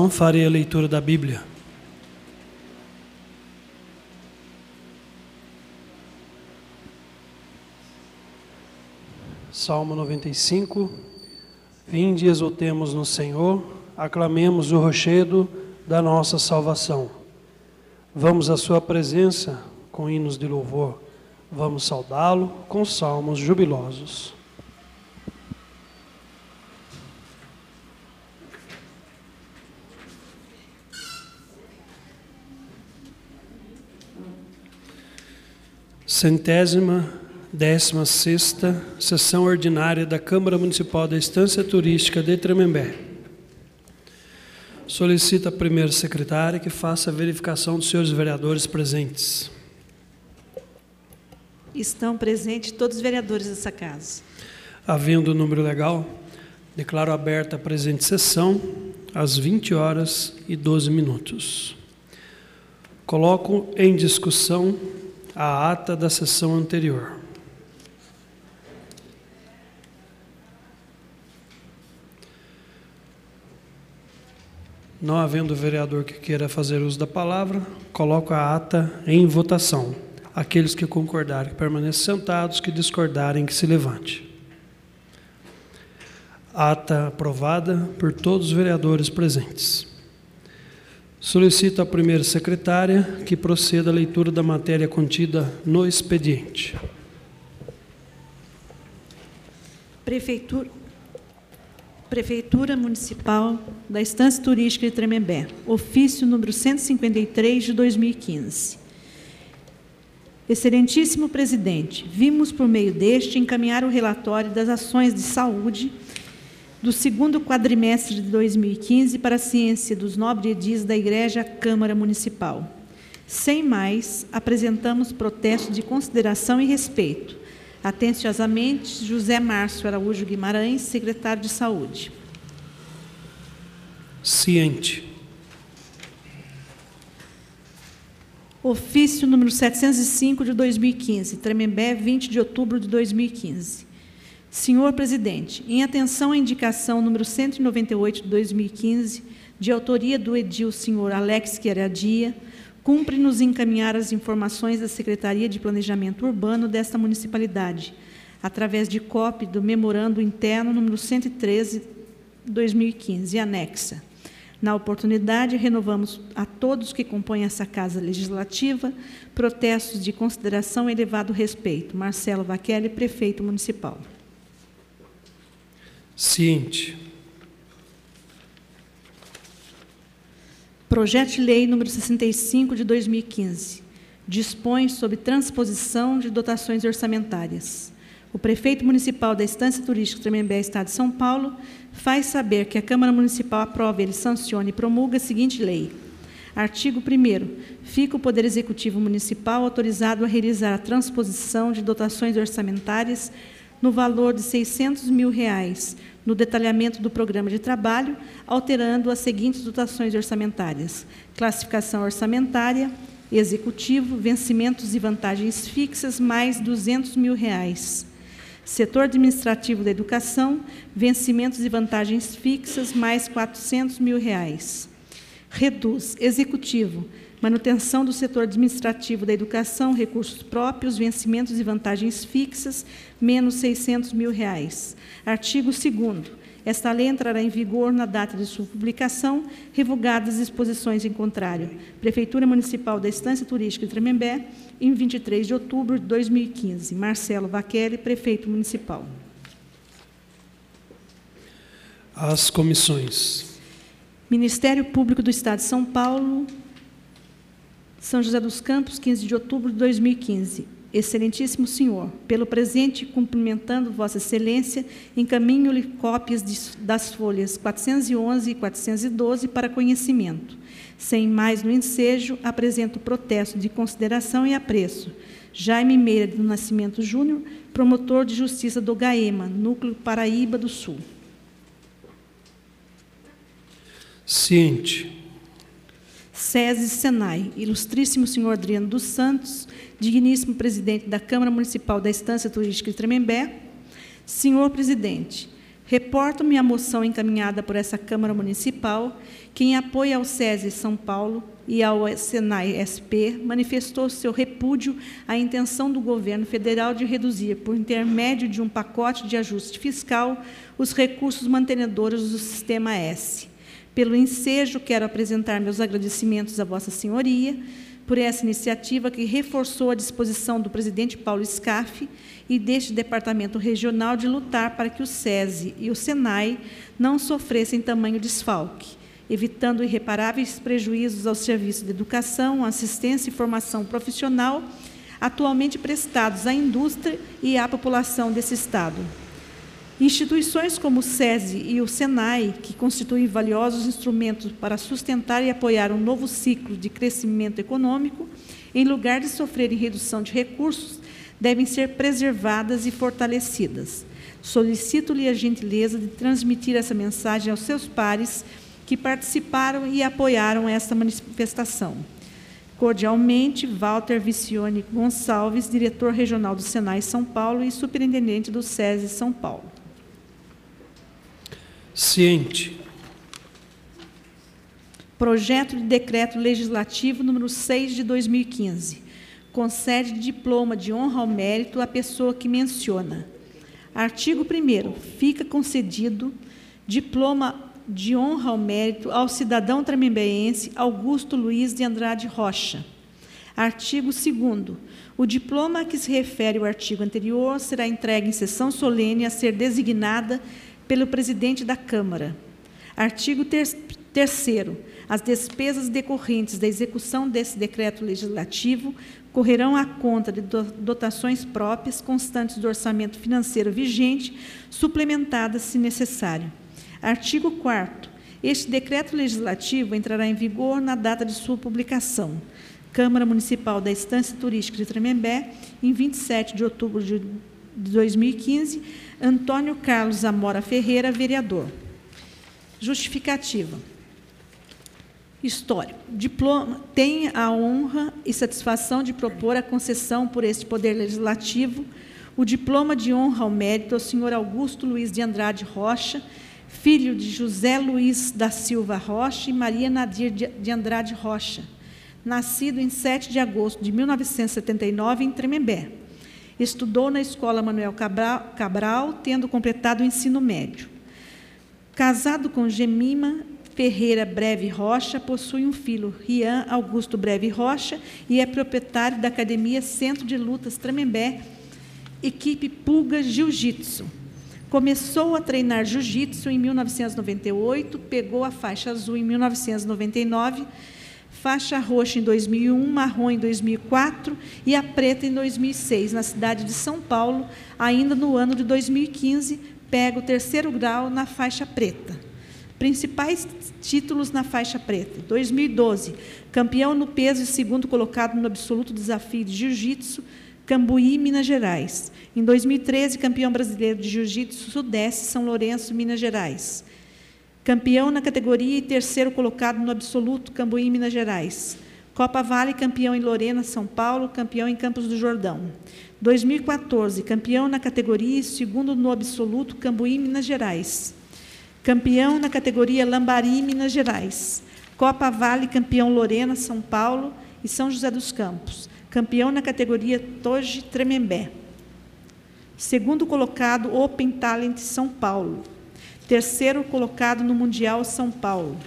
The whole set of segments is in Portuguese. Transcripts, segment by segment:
sessão, farei a leitura da Bíblia. Salmo 95. Vinde e exultemos no Senhor, aclamemos o rochedo da nossa salvação. Vamos à sua presença com hinos de louvor, vamos saudá-lo com salmos jubilosos. Centésima 16ª Sessão Ordinária da Câmara Municipal da Estância Turística de Tremembé. Solicito a primeira secretária que faça a verificação dos senhores vereadores presentes. Estão presentes todos os vereadores dessa casa. Havendo o número legal, declaro aberta a presente sessão às 20h12. Coloco em discussão a ata da sessão anterior. Não havendo vereador que queira fazer uso da palavra, coloco a ata em votação. Aqueles que concordarem que permaneçam sentados, que discordarem que se levante. Ata aprovada por todos os vereadores presentes. Solicito à primeira secretária que proceda à leitura da matéria contida no expediente. Prefeitura Municipal da Estância Turística de Tremembé, ofício número 153 de 2015. Excelentíssimo presidente, vimos por meio deste encaminhar o relatório das ações de saúde do segundo quadrimestre de 2015 para a ciência dos nobres edis da Igreja Câmara Municipal. Sem mais, apresentamos protesto de consideração e respeito. Atenciosamente, José Márcio Araújo Guimarães, secretário de Saúde. Ciente. Ofício número 705 de 2015, Tremembé, 20 de outubro de 2015. Senhor presidente, em atenção à indicação número 198 de 2015, de autoria do edil senhor Alex Queradia, cumpre-nos encaminhar as informações da Secretaria de Planejamento Urbano desta municipalidade, através de cópia do memorando interno número 113 de 2015, anexa. Na oportunidade, renovamos a todos que compõem essa Casa Legislativa protestos de consideração e elevado respeito. Marcelo Vachelli, Prefeito Municipal. Ciente. Projeto de Lei número 65 de 2015. Dispõe sobre transposição de dotações orçamentárias. O prefeito municipal da Estância Turística Tremembé, Estado de São Paulo, faz saber que a Câmara Municipal aprova, ele sancione e promulga a seguinte lei. Artigo 1º. Fica o Poder Executivo Municipal autorizado a realizar a transposição de dotações orçamentárias no valor de R$600 mil no detalhamento do programa de trabalho, alterando as seguintes dotações orçamentárias: classificação orçamentária, executivo, vencimentos e vantagens fixas, mais R$200 mil. Setor administrativo da educação, vencimentos e vantagens fixas, mais R$400 mil. Reduz, executivo, manutenção do setor administrativo da educação, recursos próprios, vencimentos e vantagens fixas, menos R$600 mil. Artigo 2º. Esta lei entrará em vigor na data de sua publicação, revogadas as disposições em contrário. Prefeitura Municipal da Estância Turística de Tremembé, em 23 de outubro de 2015. Marcelo Vachelli, Prefeito Municipal. As comissões. Ministério Público do Estado de São Paulo, São José dos Campos, 15 de outubro de 2015. Excelentíssimo senhor, pelo presente, cumprimentando Vossa Excelência, encaminho-lhe cópias das folhas 411 e 412 para conhecimento. Sem mais no ensejo, apresento protesto de consideração e apreço. Jaime Meira do Nascimento Júnior, promotor de justiça do GAEMA, Núcleo Paraíba do Sul. Ciente. SESI Senai, ilustríssimo senhor Adriano dos Santos, digníssimo presidente da Câmara Municipal da Estância Turística de Tremembé. Senhor presidente, Reporto-me a moção encaminhada por essa Câmara Municipal, que, em apoio ao SESI São Paulo e ao Senai SP, manifestou seu repúdio à intenção do governo federal de reduzir, por intermédio de um pacote de ajuste fiscal, os recursos mantenedores do Sistema S. Pelo ensejo, quero apresentar meus agradecimentos a Vossa Senhoria por essa iniciativa que reforçou a disposição do presidente Paulo Scaff e deste Departamento Regional de lutar para que o SESI e o SENAI não sofressem tamanho desfalque, evitando irreparáveis prejuízos aos serviços de educação, assistência e formação profissional atualmente prestados à indústria e à população desse Estado. Instituições como o SESI e o SENAI, que constituem valiosos instrumentos para sustentar e apoiar um novo ciclo de crescimento econômico, em lugar de sofrerem redução de recursos, devem ser preservadas e fortalecidas. Solicito-lhe a gentileza de transmitir essa mensagem aos seus pares que participaram e apoiaram esta manifestação. Cordialmente, Walter Vicione Gonçalves, diretor regional do Senai São Paulo e superintendente do SESI São Paulo. Ciente. Projeto de Decreto Legislativo número 6 de 2015. Concede diploma de honra ao mérito à pessoa que menciona. Artigo 1º. Fica concedido diploma de honra ao mérito ao cidadão tremembeense Augusto Luiz de Andrade Rocha. Artigo 2º. O diploma a que se refere o artigo anterior será entregue em sessão solene a ser designada pelo presidente da Câmara. Artigo 3º. As despesas decorrentes da execução desse decreto legislativo correrão à conta de dotações próprias constantes do orçamento financeiro vigente, suplementadas se necessário. Artigo 4º. Este decreto legislativo entrará em vigor na data de sua publicação. Câmara Municipal da Estância Turística de Tremembé, em 27 de outubro de 2015, Antônio Carlos Amora Ferreira, vereador. Justificativa. Histórico. Diploma tem a honra e satisfação de propor a concessão por este Poder Legislativo o diploma de honra ao mérito ao senhor Augusto Luiz de Andrade Rocha, filho de José Luiz da Silva Rocha e Maria Nadir de Andrade Rocha, nascido em 7 de agosto de 1979 em Tremembé. Estudou na Escola Manuel Cabral, tendo completado o ensino médio. Casado com Gemima Ferreira Breve Rocha, possui um filho, Rian Augusto Breve Rocha, e é proprietário da Academia Centro de Lutas Tremembé, equipe Pulga Jiu-Jitsu. Começou a treinar jiu-jitsu em 1998, pegou a faixa azul em 1999, faixa roxa em 2001, marrom em 2004 e a preta em 2006, na cidade de São Paulo. Ainda no ano de 2015, pega o 3º grau na faixa preta. Principais títulos na faixa preta. 2012, campeão no peso e 2º colocado no absoluto desafio de jiu-jitsu, Cambuí, Minas Gerais. Em 2013, campeão brasileiro de jiu-jitsu Sudeste, São Lourenço, Minas Gerais. Campeão na categoria e 3º colocado no absoluto, Cambuí, Minas Gerais. Copa Vale, campeão em Lorena, São Paulo, campeão em Campos do Jordão. 2014, campeão na categoria e 2º no absoluto, Cambuí, Minas Gerais. Campeão na categoria Lambari, Minas Gerais. Copa Vale, campeão Lorena, São Paulo e São José dos Campos. Campeão na categoria Toji Tremembé. 2º colocado, Open Talent São Paulo. 3º colocado no Mundial São Paulo.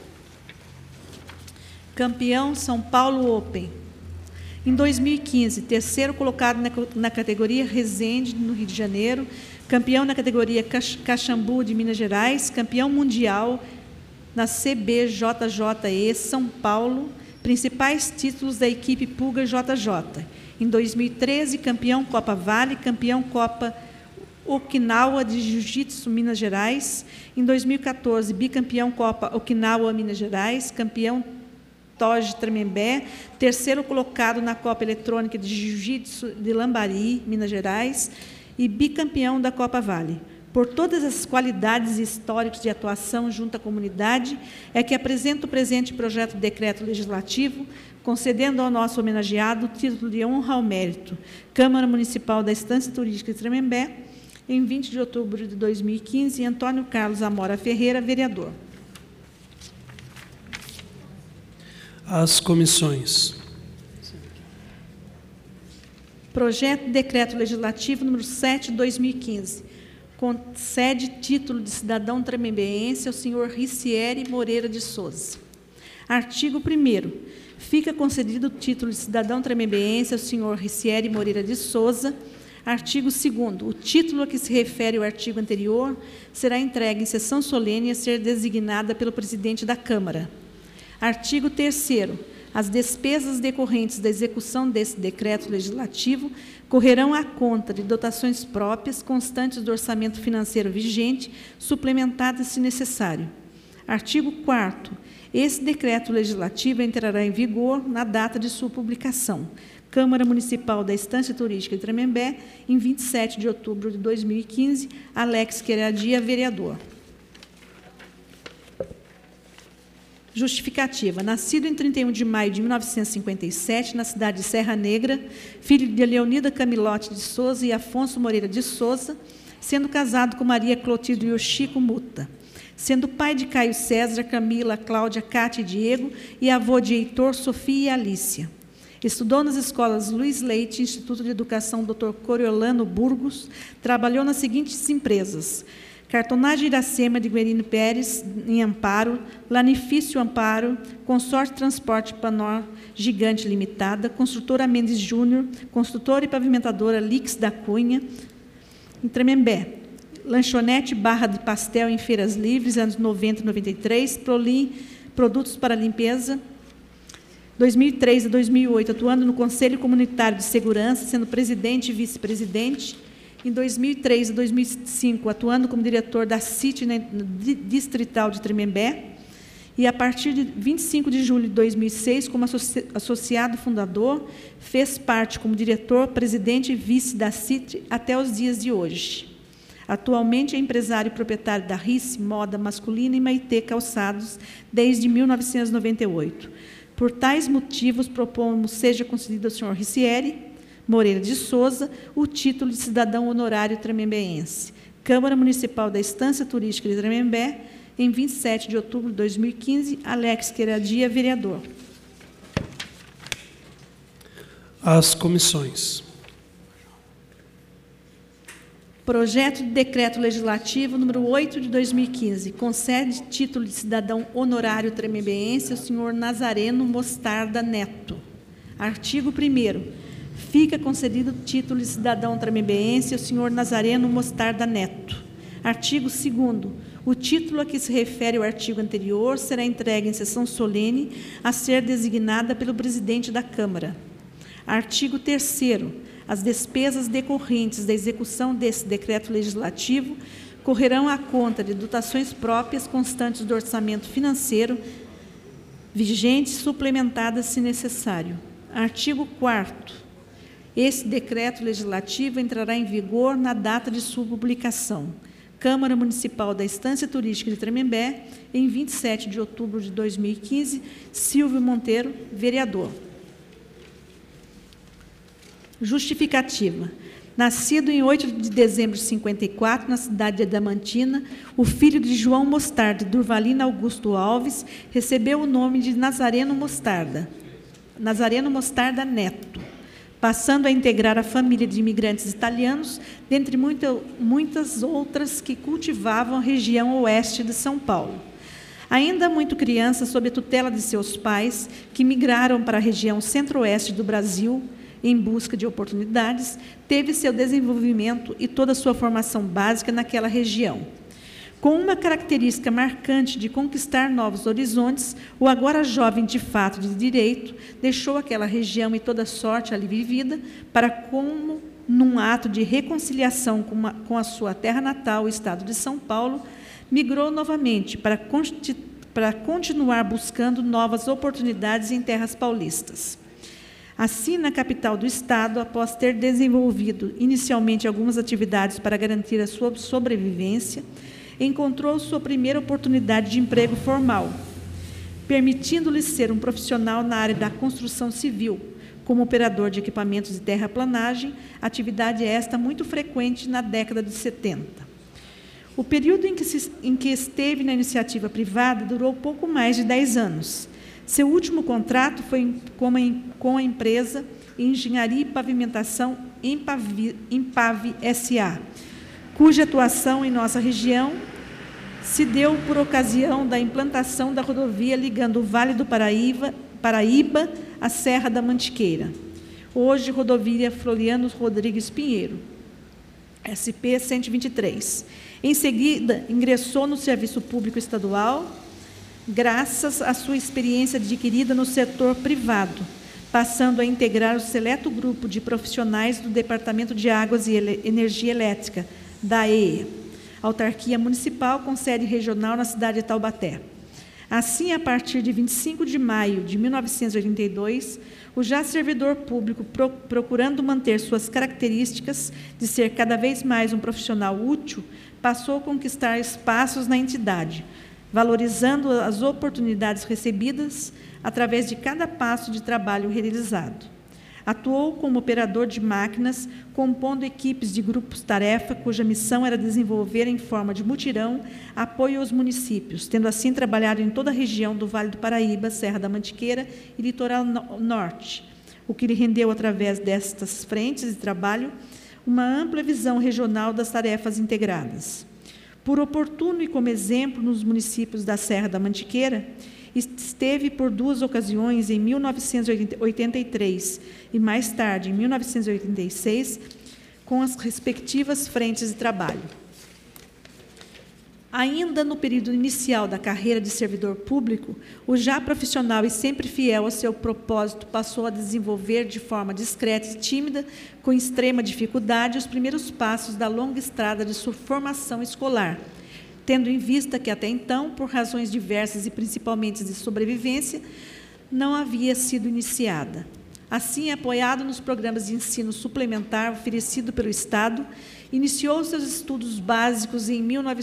Campeão São Paulo Open. Em 2015, 3º colocado na categoria Resende, no Rio de Janeiro. Campeão na categoria Caxambu, de Minas Gerais. Campeão mundial na CBJJE São Paulo. Principais títulos da equipe Pulga JJ. Em 2013, campeão Copa Vale, campeão Copa Okinawa de Jiu-Jitsu Minas Gerais. Em 2014, bicampeão Copa Okinawa Minas Gerais, campeão Toji Tremembé, 3º colocado na Copa Eletrônica de Jiu-Jitsu de Lambari, Minas Gerais, e bicampeão da Copa Vale. Por todas as qualidades e históricos de atuação junto à comunidade, é que apresento o presente projeto de decreto legislativo, concedendo ao nosso homenageado o título de honra ao mérito, Câmara Municipal da Estância Turística de Tremembé, em 20 de outubro de 2015, Antônio Carlos Amora Ferreira, vereador. As comissões. Projeto de Decreto Legislativo número 7 de 2015, concede título de cidadão tremembeense ao senhor Ricieri Moreira de Souza. Artigo 1º. Fica concedido o título de cidadão tremembeense ao senhor Ricieri Moreira de Souza. Artigo 2º. O título a que se refere o artigo anterior será entregue em sessão solene a ser designada pelo presidente da Câmara. Artigo 3º. As despesas decorrentes da execução desse decreto legislativo correrão à conta de dotações próprias constantes do orçamento financeiro vigente, suplementadas se necessário. Artigo 4º. Esse decreto legislativo entrará em vigor na data de sua publicação. Câmara Municipal da Estância Turística de Tremembé, em 27 de outubro de 2015, Alex Queradia, vereador. Justificativa. Nascido em 31 de maio de 1957, na cidade de Serra Negra, filho de Leonida Camilote de Souza e Afonso Moreira de Souza, sendo casado com Maria Clotilde Yoshiko Muta. Sendo pai de Caio César, Camila, Cláudia, Cátia e Diego, e avô de Heitor, Sofia e Alícia. Estudou nas escolas Luiz Leite, Instituto de Educação Dr. Coriolano Burgos, trabalhou nas seguintes empresas: Cartonagem Iracema de Guerino Pérez, em Amparo, Lanifício Amparo, Consorte Transporte Panor Gigante Limitada, Construtora Mendes Júnior, Construtora e Pavimentadora Lix da Cunha, em Tremembé. Lanchonete Barra de Pastel em Feiras Livres, anos 90 e 93, Prolim, Produtos para Limpeza, 2003 a 2008, atuando no Conselho Comunitário de Segurança, sendo presidente e vice-presidente. Em 2003 a 2005, atuando como diretor da CIT Distrital de Tremembé. E, a partir de 25 de julho de 2006, como associado fundador, fez parte como diretor, presidente e vice da CIT até os dias de hoje. Atualmente é empresário e proprietário da RICE, Moda Masculina e Maitê Calçados, desde 1998. Por tais motivos, propomos seja concedido ao senhor Ricieri Moreira de Souza o título de cidadão honorário tremembeense. Câmara Municipal da Estância Turística de Tremembé, em 27 de outubro de 2015, Alex Queradia, vereador. As comissões. Projeto de Decreto Legislativo número 8 de 2015, concede título de cidadão honorário tremembeense ao senhor Nazareno Mostarda Neto. Artigo 1º. Fica concedido título de cidadão tremembeense ao senhor Nazareno Mostarda Neto. Artigo 2º. O título a que se refere o artigo anterior será entregue em sessão solene a ser designada pelo presidente da Câmara. Artigo 3º. As despesas decorrentes da execução desse decreto legislativo correrão à conta de dotações próprias constantes do orçamento financeiro vigente, suplementadas se necessário. Artigo 4º. Esse decreto legislativo entrará em vigor na data de sua publicação. Câmara Municipal da Estância Turística de Tremembé, em 27 de outubro de 2015, Silvio Monteiro, vereador. Justificativa. Nascido em 8 de dezembro de 54, na cidade de Adamantina, o filho de João Mostarda e Durvalina Augusto Alves recebeu o nome de Nazareno Mostarda Neto, passando a integrar a família de imigrantes italianos, dentre muitas outras que cultivavam a região oeste de São Paulo. Ainda muito criança, sob a tutela de seus pais, que migraram para a região centro-oeste do Brasil, em busca de oportunidades, teve seu desenvolvimento e toda a sua formação básica naquela região. Com uma característica marcante de conquistar novos horizontes, o agora jovem de fato de direito deixou aquela região e toda a sorte ali vivida para, como num ato de reconciliação com a sua terra natal, o estado de São Paulo, migrou novamente para continuar buscando novas oportunidades em terras paulistas. Assim, na capital do estado, após ter desenvolvido inicialmente algumas atividades para garantir a sua sobrevivência, encontrou sua primeira oportunidade de emprego formal, permitindo-lhe ser um profissional na área da construção civil, como operador de equipamentos de terraplanagem, atividade esta muito frequente na década de 70. O período em que esteve na iniciativa privada durou pouco mais de 10 anos. Seu último contrato foi com a empresa Engenharia e Pavimentação Empave S.A., cuja atuação em nossa região se deu por ocasião da implantação da rodovia ligando o Vale do Paraíba à Serra da Mantiqueira, hoje rodovia Floriano Rodrigues Pinheiro, SP-123. Em seguida, ingressou no Serviço Público Estadual, graças à sua experiência adquirida no setor privado, passando a integrar o seleto grupo de profissionais do Departamento de Águas e Energia Elétrica, da AEE, autarquia municipal com sede regional na cidade de Taubaté. Assim, a partir de 25 de maio de 1982, o já servidor público, procurando manter suas características de ser cada vez mais um profissional útil, passou a conquistar espaços na entidade, valorizando as oportunidades recebidas através de cada passo de trabalho realizado. Atuou como operador de máquinas, compondo equipes de grupos-tarefa, cuja missão era desenvolver, em forma de mutirão, apoio aos municípios, tendo assim trabalhado em toda a região do Vale do Paraíba, Serra da Mantiqueira e Litoral Norte, o que lhe rendeu, através destas frentes de trabalho, uma ampla visão regional das tarefas integradas. Por oportuno e como exemplo nos municípios da Serra da Mantiqueira, esteve por 2 ocasiões, em 1983 e mais tarde, em 1986, com as respectivas frentes de trabalho. Ainda no período inicial da carreira de servidor público, o já profissional e sempre fiel ao seu propósito passou a desenvolver de forma discreta e tímida, com extrema dificuldade, os primeiros passos da longa estrada de sua formação escolar, tendo em vista que até então, por razões diversas e principalmente de sobrevivência, não havia sido iniciada. Assim, apoiado nos programas de ensino suplementar oferecido pelo Estado, iniciou seus estudos básicos em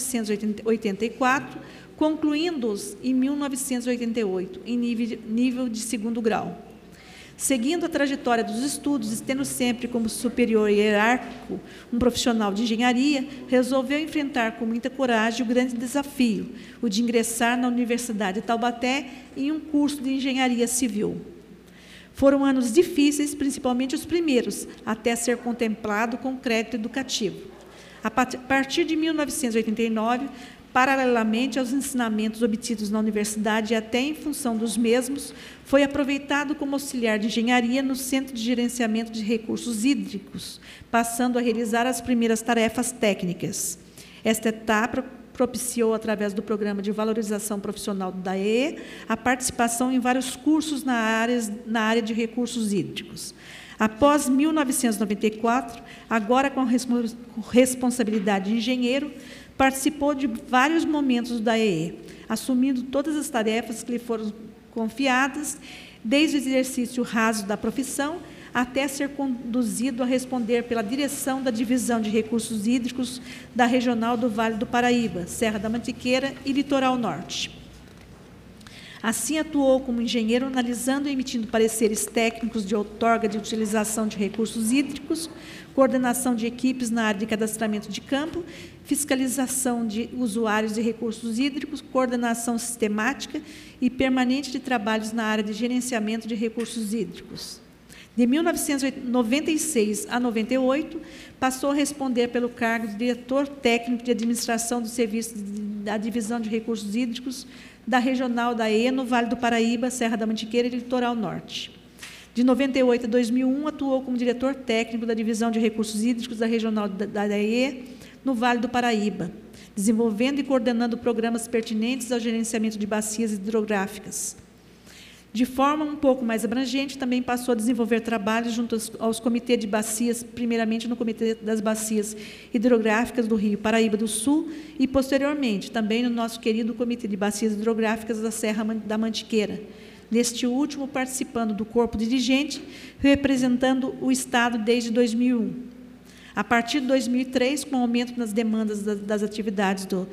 1984, concluindo-os em 1988, em nível de 2º grau. Seguindo a trajetória dos estudos, tendo sempre como superior hierárquico um profissional de engenharia, resolveu enfrentar com muita coragem o grande desafio, o de ingressar na Universidade de Taubaté em um curso de engenharia civil. Foram anos difíceis, principalmente os primeiros, até ser contemplado com crédito educativo. A partir de 1989, paralelamente aos ensinamentos obtidos na universidade e até em função dos mesmos, foi aproveitado como auxiliar de engenharia no Centro de Gerenciamento de Recursos Hídricos, passando a realizar as primeiras tarefas técnicas. Esta etapa propiciou, através do Programa de Valorização Profissional da AEE, a participação em vários cursos na área de recursos hídricos. Após 1994, agora com responsabilidade de engenheiro, participou de vários momentos da AEE, assumindo todas as tarefas que lhe foram confiadas, desde o exercício raso da profissão até ser conduzido a responder pela direção da Divisão de Recursos Hídricos da Regional do Vale do Paraíba, Serra da Mantiqueira e Litoral Norte. Assim, atuou como engenheiro, analisando e emitindo pareceres técnicos de outorga de utilização de recursos hídricos, coordenação de equipes na área de cadastramento de campo, fiscalização de usuários de recursos hídricos, coordenação sistemática e permanente de trabalhos na área de gerenciamento de recursos hídricos. De 1996 a 98, passou a responder pelo cargo de diretor técnico de administração do serviço da Divisão de Recursos Hídricos da Regional da AEE no Vale do Paraíba, Serra da Mantiqueira e Litoral Norte. De 98 a 2001, atuou como diretor técnico da Divisão de Recursos Hídricos da Regional da AEE no Vale do Paraíba, desenvolvendo e coordenando programas pertinentes ao gerenciamento de bacias hidrográficas. De forma um pouco mais abrangente, também passou a desenvolver trabalhos junto aos comitês de bacias, primeiramente no Comitê das Bacias Hidrográficas do Rio Paraíba do Sul e, posteriormente, também no nosso querido Comitê de Bacias Hidrográficas da Serra da Mantiqueira, neste último participando do corpo dirigente, representando o Estado desde 2001. A partir de 2003, com o aumento nas demandas das atividades do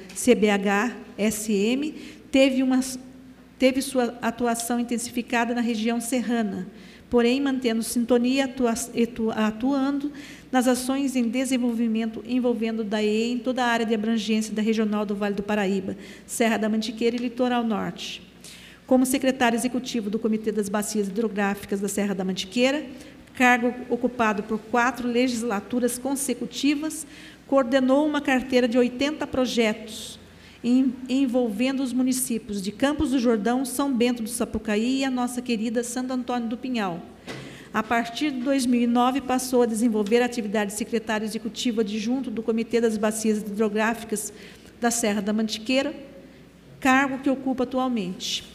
CBH-SM, teve sua atuação intensificada na região serrana, porém mantendo sintonia e atuando nas ações em desenvolvimento envolvendo o DAE em toda a área de abrangência da Regional do Vale do Paraíba, Serra da Mantiqueira e Litoral Norte. Como secretário executivo do Comitê das Bacias Hidrográficas da Serra da Mantiqueira, cargo ocupado por 4 legislaturas consecutivas, coordenou uma carteira de 80 projetos, envolvendo os municípios de Campos do Jordão, São Bento do Sapucaí e a nossa querida Santo Antônio do Pinhal. A partir de 2009, passou a desenvolver a atividade de secretário executivo adjunto do Comitê das Bacias Hidrográficas da Serra da Mantiqueira, cargo que ocupa atualmente.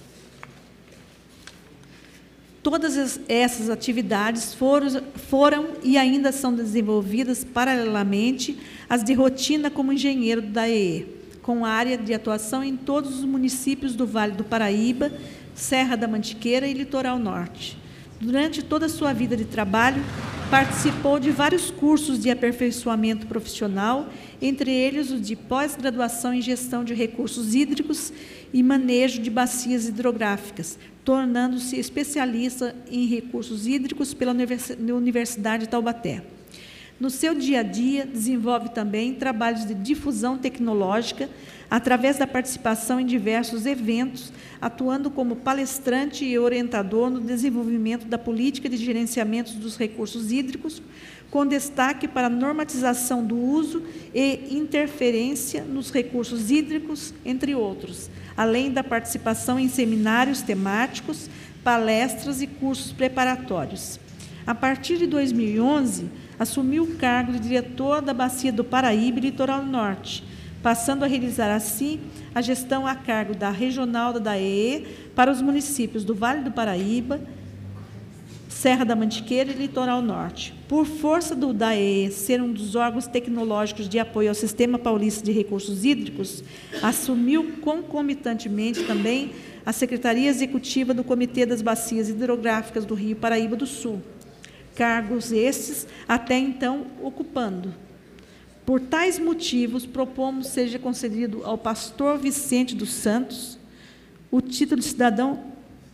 Todas essas atividades foram e ainda são desenvolvidas paralelamente às de rotina como engenheiro da DAE, com área de atuação em todos os municípios do Vale do Paraíba, Serra da Mantiqueira e Litoral Norte. Durante toda a sua vida de trabalho, participou de vários cursos de aperfeiçoamento profissional, entre eles os de pós-graduação em gestão de recursos hídricos e manejo de bacias hidrográficas, tornando-se especialista em recursos hídricos pela Universidade de Taubaté. No seu dia a dia, desenvolve também trabalhos de difusão tecnológica, através da participação em diversos eventos, atuando como palestrante e orientador no desenvolvimento da política de gerenciamento dos recursos hídricos, com destaque para a normatização do uso e interferência nos recursos hídricos, entre outros, além da participação em seminários temáticos, palestras e cursos preparatórios. A partir de 2011, assumiu o cargo de diretor da Bacia do Paraíba e Litoral Norte, passando a realizar, assim, a gestão a cargo da Regional da DAE para os municípios do Vale do Paraíba, Serra da Mantiqueira e Litoral Norte. Por força do DAE ser um dos órgãos tecnológicos de apoio ao Sistema Paulista de Recursos Hídricos, assumiu concomitantemente também a Secretaria Executiva do Comitê das Bacias Hidrográficas do Rio Paraíba do Sul, cargos estes até então ocupando. Por tais motivos, propomos seja concedido ao pastor Vicente dos Santos o título de cidadão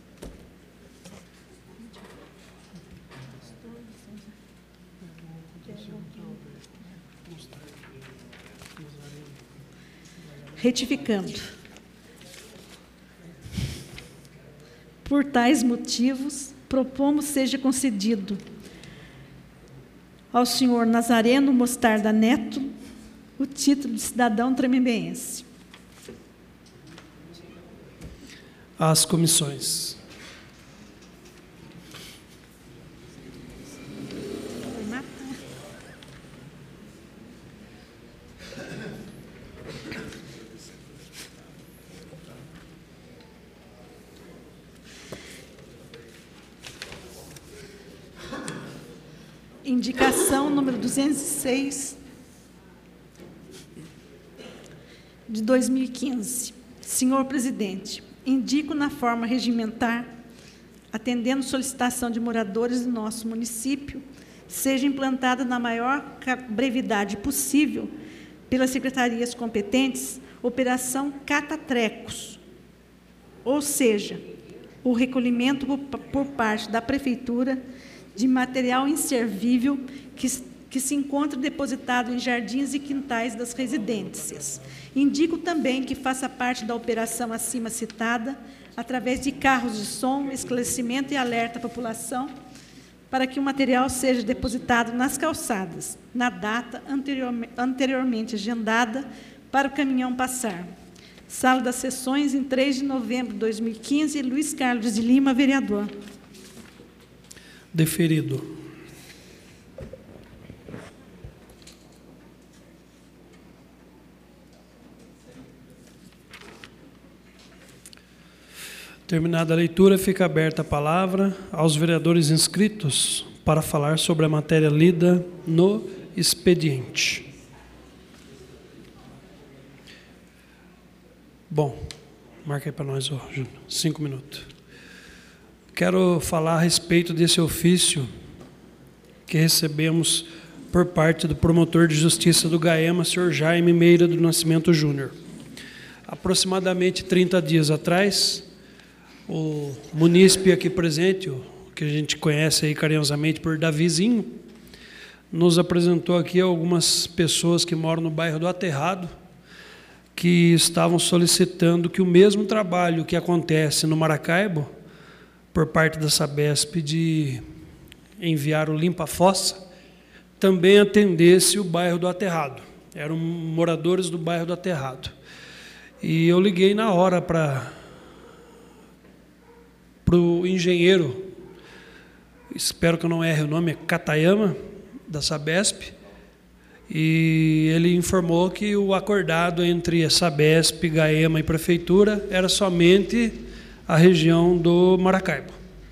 retificando. Por tais motivos, propomos seja concedido ao senhor Nazareno Mostarda Neto o título de cidadão tremembense. Às comissões. Indicação número 206, de 2015. Senhor presidente, indico na forma regimentar, atendendo solicitação de moradores do nosso município, seja implantada na maior brevidade possível, pelas secretarias competentes, operação Catatrecos, ou seja, o recolhimento por parte da Prefeitura de material inservível que se encontra depositado em jardins e quintais das residências. Indico também que faça parte da operação acima citada, através de carros de som, esclarecimento e alerta à população, para que o material seja depositado nas calçadas, na data anteriormente agendada para o caminhão passar. Sala das Sessões, em 3 de novembro de 2015, Luiz Carlos de Lima, vereador. Deferido. Terminada a leitura, fica aberta a palavra aos vereadores inscritos para falar sobre a matéria lida no expediente. Bom, marca aí para nós, Júnior, 5 minutos. Quero falar a respeito desse ofício que recebemos por parte do promotor de justiça do GAEMA, senhor Jaime Meira do Nascimento Júnior. Aproximadamente 30 dias atrás, o munícipe aqui presente, o que a gente conhece aí carinhosamente por Davizinho, nos apresentou aqui algumas pessoas que moram no bairro do Aterrado, que estavam solicitando que o mesmo trabalho que acontece no Maracaibo, por parte da Sabesp, de enviar o limpa-fossa, também atendesse o bairro do Aterrado. Eram moradores do bairro do Aterrado. E eu liguei na hora para o engenheiro, espero que eu não erre o nome, é Katayama, da Sabesp, e ele informou que o acordado entre a Sabesp, Gaema e Prefeitura era somente a região do Maracaibo.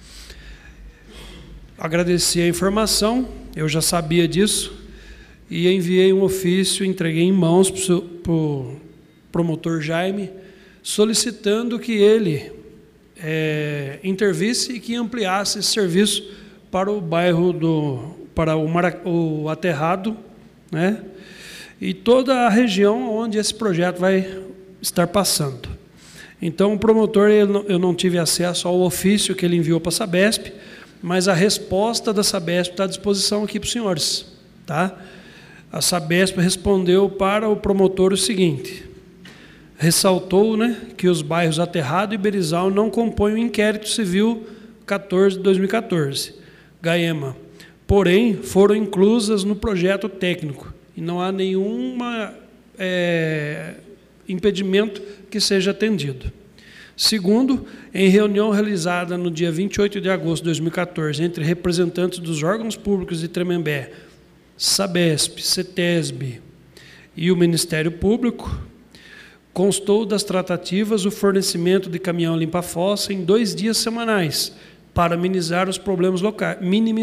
Agradeci a informação, eu já sabia disso, e enviei um ofício, entreguei em mãos para o promotor Jaime, solicitando que ele intervisse e que ampliasse esse serviço para o bairro para o Aterrado, né? E toda a região onde esse projeto vai estar passando. Então, o promotor, eu não tive acesso ao ofício que ele enviou para a Sabesp, mas a resposta da Sabesp está à disposição aqui para os senhores. Tá? A Sabesp respondeu para o promotor o seguinte: ressaltou, né, que os bairros Aterrado e Berizal não compõem o inquérito civil 14 de 2014, Gaema, porém foram inclusas no projeto técnico e não há nenhum impedimento que seja atendido. Segundo, em reunião realizada no dia 28 de agosto de 2014, entre representantes dos órgãos públicos de Tremembé, Sabesp, CETESB e o Ministério Público, constou das tratativas o fornecimento de caminhão limpa-fossa em 2 dias semanais, para minimizar os problemas locais,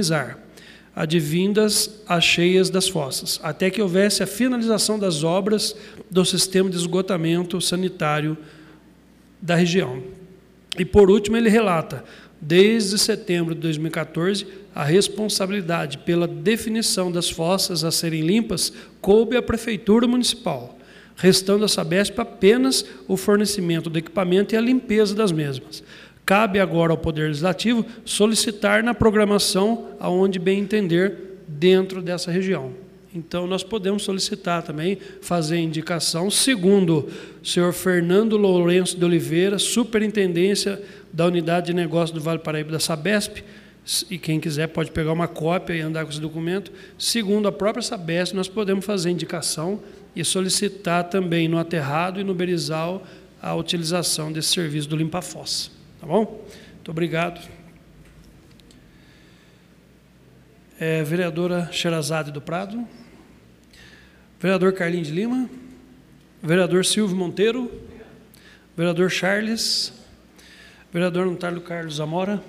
advindas às cheias das fossas, até que houvesse a finalização das obras do sistema de esgotamento sanitário da região. E, por último, ele relata: desde setembro de 2014, a responsabilidade pela definição das fossas a serem limpas coube à Prefeitura Municipal, restando à Sabesp apenas o fornecimento do equipamento e a limpeza das mesmas. Cabe agora ao Poder Legislativo solicitar na programação aonde bem entender dentro dessa região. Então, nós podemos solicitar também, fazer indicação, segundo o senhor Fernando Lourenço de Oliveira, Superintendência da Unidade de Negócios do Vale do Paraíba da Sabesp, e quem quiser pode pegar uma cópia e andar com esse documento. Segundo a própria Sabesp, nós podemos fazer indicação e solicitar também no Aterrado e no Berizal a utilização desse serviço do limpa-fossa. Tá bom? Muito obrigado. Vereadora Sherazade do Prado. Vereador Carlinhos de Lima. Vereador Silvio Monteiro. Vereador Charles. Vereador Antárlio Carlos Zamora.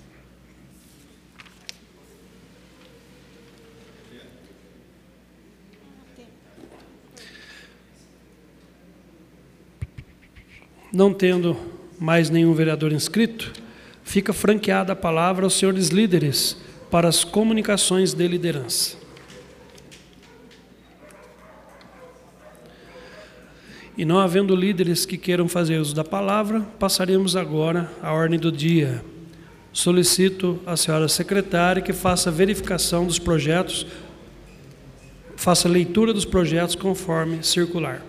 Não tendo mais nenhum vereador inscrito, fica franqueada a palavra aos senhores líderes para as comunicações de liderança. E não havendo líderes que queiram fazer uso da palavra, passaremos agora à ordem do dia. Solicito à senhora secretária que faça verificação dos projetos, faça leitura dos projetos conforme circular.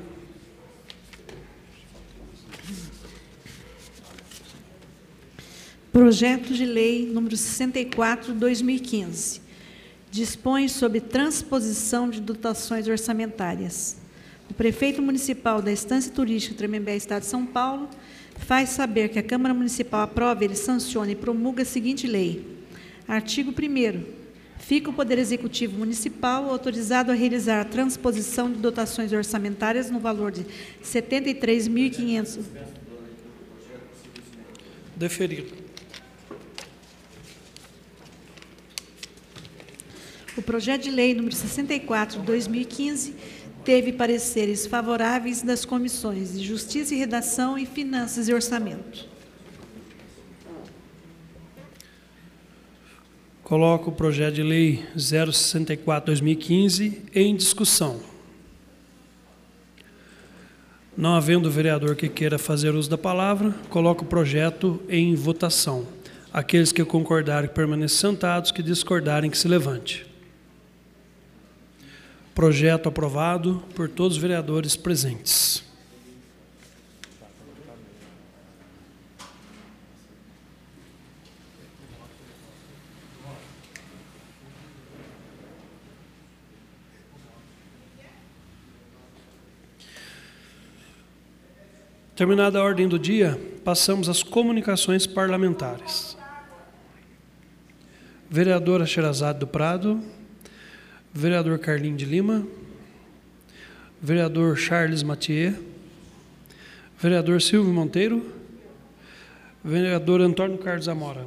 Projeto de Lei número 64/2015 dispõe sobre transposição de dotações orçamentárias. O prefeito municipal da Estância Turística Tremembé, Estado de São Paulo, faz saber que a Câmara Municipal aprova, ele sanciona e promulga a seguinte lei. Artigo 1º. Fica o Poder Executivo Municipal autorizado a realizar a transposição de dotações orçamentárias no valor de R$ 73.500. Deferido. O projeto de lei número 64/2015 teve pareceres favoráveis das comissões de Justiça e Redação e Finanças e Orçamento. Coloco o projeto de lei 064/2015 em discussão. Não havendo vereador que queira fazer uso da palavra, coloco o projeto em votação. Aqueles que concordarem que permaneçam sentados, que discordarem que se levante. Projeto aprovado por todos os vereadores presentes. Terminada a ordem do dia, passamos às comunicações parlamentares. Vereadora Sherazade do Prado, vereador Carlinho de Lima, vereador Charles Mathieu, vereador Silvio Monteiro, vereador Antônio Carlos Amora.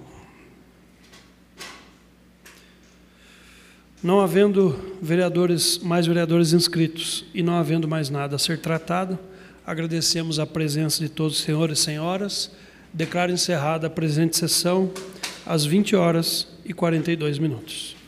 Não havendo mais vereadores inscritos e não havendo mais nada a ser tratado, agradecemos a presença de todos os senhores e senhoras. Declaro encerrada a presente sessão às 20h42.